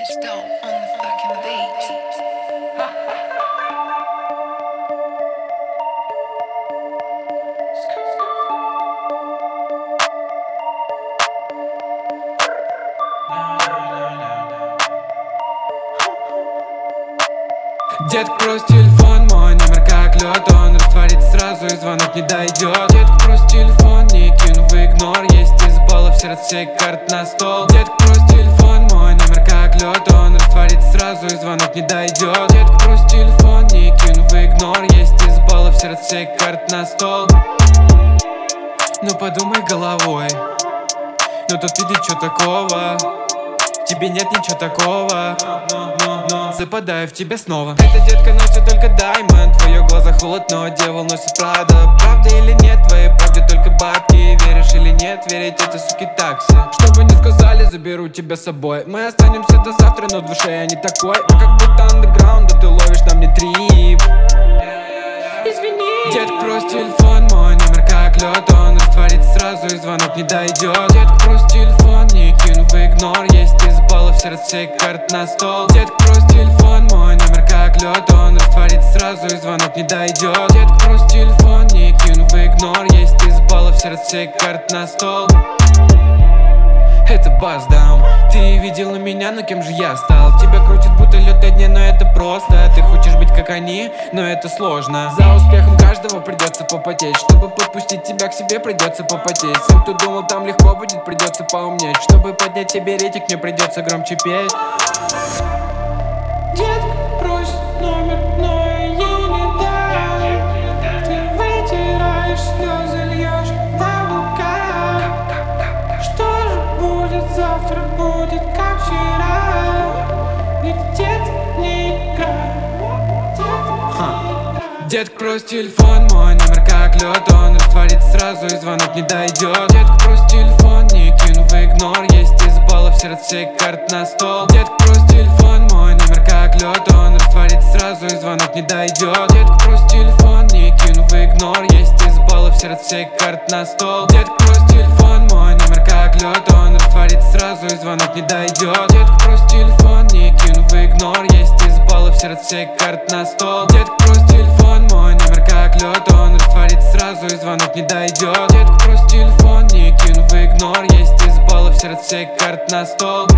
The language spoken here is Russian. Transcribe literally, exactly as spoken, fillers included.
Stole on the fucking beat. Детка, брось телефон, мой номер как лед, он растворится сразу и звонок не дойдет. Детка, брось телефон, не кину в игнор, есть из баллов сердце все карты на стол. Детка, брось телефон, мой номер как лед, он растворится сразу и звонок не дойдет. Детка, брось телефон, не кину в игнор, есть из баллов сердце все карты на стол. Ну подумай головой, ну тут видеть что такого, в тебе нет ничего такого, но, но, но западаю в тебя снова. Эта детка носит только даймонд, в ее глазах холод, но дьявол носит правда. Правда или нет, твоей правде только бабки. Веришь или нет, верить это суки такси. Что бы ни сказали, заберу тебя с собой. Мы останемся до завтра, но в душе я не такой. А как будто андеграунд, да ты ловишь на мне трип. Извини. Детка, брось телефон, мой номер как лед, он растворится сразу и звонок не дойдет. Детка, брось телефон, не кину в игнор, есть из баллов сердце все карты на стол. Детка, брось телефон, мой номер как лед, он растворится сразу и звонок не дойдет. Детка, брось телефон, не кину в игнор, есть из баллов сердце все карты на стол. Это бас даун. Ты видела меня, но кем же я стал? Тебя крутит будто лед на дне, но это просто. Ты хочешь быть как они, но это сложно. За успехом каждого придется попотеть. Чтобы подпустить тебя к себе, придется попотеть. Всем, кто думал, там легко будет, придется поумнеть. Чтобы поднять тебе рейтинг, мне придется громче петь. Детка, брось номер, но я ей не дам. Ты вытираешь слезы, льешь на рукав. Что же будет завтра, будет как вчера. Ведь это не игра. Детка, брось телефон, мой номер как лед, он растворится сразу и звонок не дойдет. Детка, брось телефон, не кину в игнор, есть из баллов сердце все карты на стол. Детка, брось телефон, мой номер как лед, он растворится сразу и звонок не дойдет. Детка, брось телефон, не кину в игнор, есть из баллов сердце все карты на стол. Детка, брось телефон, мой номер как лед, он растворится сразу и звонок не дойдет. Детка, брось телефон, не кину в игнор, есть из баллов сердце все карты на стол. Детка, брось телефон, мой номер как лед, он растворится сразу и звонок не дойдет. Детка, брось телефон, не кину в игнор, есть из баллов сердце все карты на стол.